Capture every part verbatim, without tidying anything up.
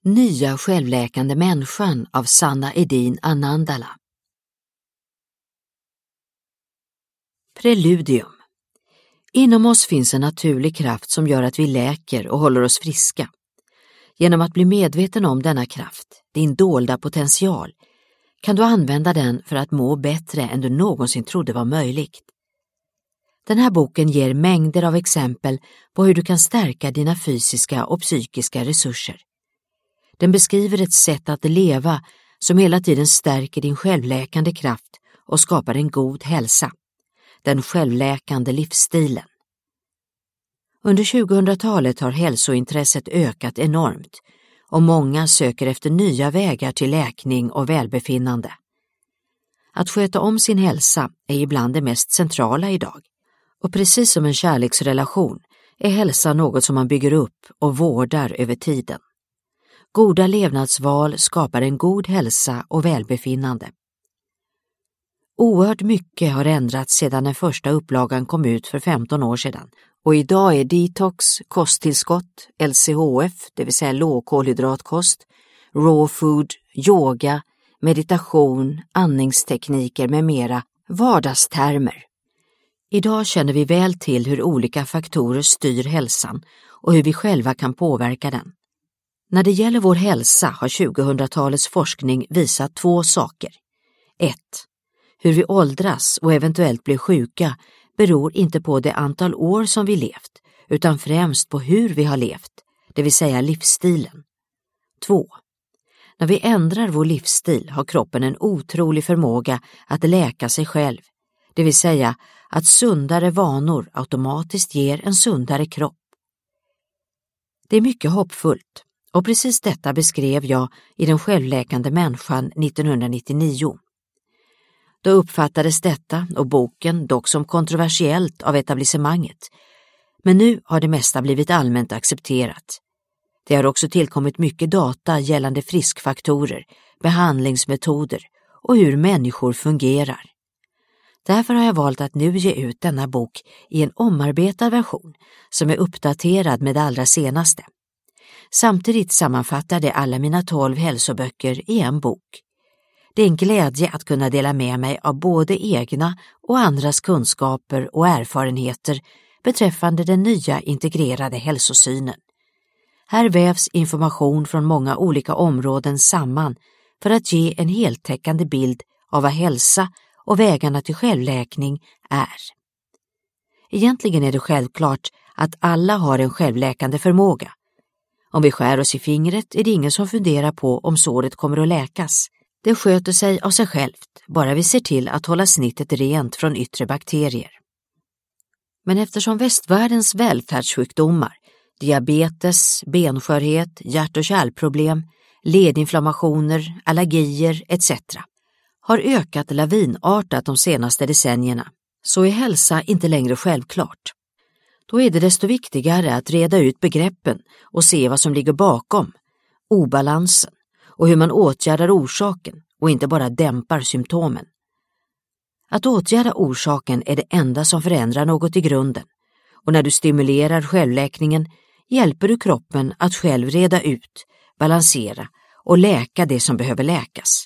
Nya självläkande människan av Sanna Edin Anandala. Preludium. Inom oss finns en naturlig kraft som gör att vi läker och håller oss friska. Genom att bli medveten om denna kraft, din dolda potential, kan du använda den för att må bättre än du någonsin trodde var möjligt. Den här boken ger mängder av exempel på hur du kan stärka dina fysiska och psykiska resurser. Den beskriver ett sätt att leva som hela tiden stärker din självläkande kraft och skapar en god hälsa. Den självläkande livsstilen. Under tjugohundratalet har hälsointresset ökat enormt och många söker efter nya vägar till läkning och välbefinnande. Att sköta om sin hälsa är ibland det mest centrala idag. Och precis som en kärleksrelation är hälsa något som man bygger upp och vårdar över tiden. Goda levnadsval skapar en god hälsa och välbefinnande. Oerhört mycket har ändrats sedan den första upplagan kom ut för femton år sedan. Och idag är detox, kosttillskott, L C H F, det vill säga lågkolhydratkost, raw food, yoga, meditation, andningstekniker med mera vardagstermer. Idag känner vi väl till hur olika faktorer styr hälsan och hur vi själva kan påverka den. När det gäller vår hälsa har tjugohundratalets forskning visat två saker. ett. Hur vi åldras och eventuellt blir sjuka beror inte på det antal år som vi levt, utan främst på hur vi har levt, det vill säga livsstilen. två. När vi ändrar vår livsstil har kroppen en otrolig förmåga att läka sig själv, det vill säga att sundare vanor automatiskt ger en sundare kropp. Det är mycket hoppfullt, och precis detta beskrev jag i Den självläkande människan nittonhundranittionio. Då uppfattades detta och boken dock som kontroversiellt av etablissemanget, men nu har det mesta blivit allmänt accepterat. Det har också tillkommit mycket data gällande friskfaktorer, behandlingsmetoder och hur människor fungerar. Därför har jag valt att nu ge ut denna bok i en omarbetad version som är uppdaterad med det allra senaste. Samtidigt sammanfattar det alla mina tolv hälsoböcker i en bok. Det är en glädje att kunna dela med mig av både egna och andras kunskaper och erfarenheter beträffande den nya integrerade hälsosynen. Här vävs information från många olika områden samman för att ge en heltäckande bild av vad hälsa och vägarna till självläkning är. Egentligen är det självklart att alla har en självläkande förmåga. Om vi skär oss i fingret är det ingen som funderar på om såret kommer att läkas. Det sköter sig av sig självt, bara vi ser till att hålla snittet rent från yttre bakterier. Men eftersom västvärldens välfärdssjukdomar, diabetes, benskörhet, hjärt- och kärlproblem, ledinflammationer, allergier et cetera har ökat lavinartat de senaste decennierna, så är hälsa inte längre självklart. Då är det desto viktigare att reda ut begreppen och se vad som ligger bakom, obalansen, och hur man åtgärdar orsaken och inte bara dämpar symptomen. Att åtgärda orsaken är det enda som förändrar något i grunden, och när du stimulerar självläkningen hjälper du kroppen att själv reda ut, balansera och läka det som behöver läkas.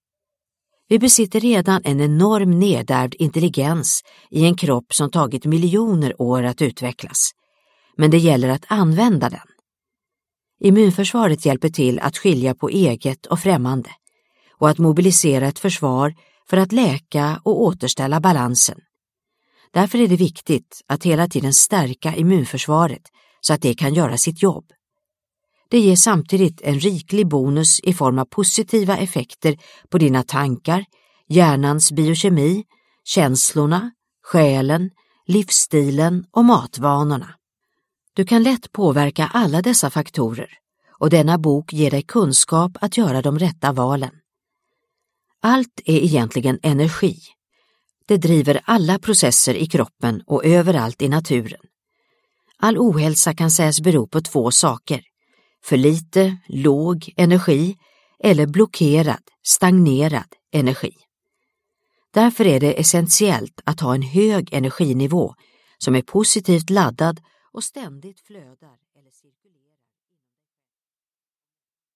Vi besitter redan en enorm nedärvd intelligens i en kropp som tagit miljoner år att utvecklas, men det gäller att använda den. Immunförsvaret hjälper till att skilja på eget och främmande och att mobilisera ett försvar för att läka och återställa balansen. Därför är det viktigt att hela tiden stärka immunförsvaret så att det kan göra sitt jobb. Det ger samtidigt en riklig bonus i form av positiva effekter på dina tankar, hjärnans biokemi, känslorna, själen, livsstilen och matvanorna. Du kan lätt påverka alla dessa faktorer och denna bok ger dig kunskap att göra de rätta valen. Allt är egentligen energi. Det driver alla processer i kroppen och överallt i naturen. All ohälsa kan sägas bero på två saker: för lite, låg energi eller blockerad, stagnerad energi. Därför är det essentiellt att ha en hög energinivå som är positivt laddad och ständigt flödar.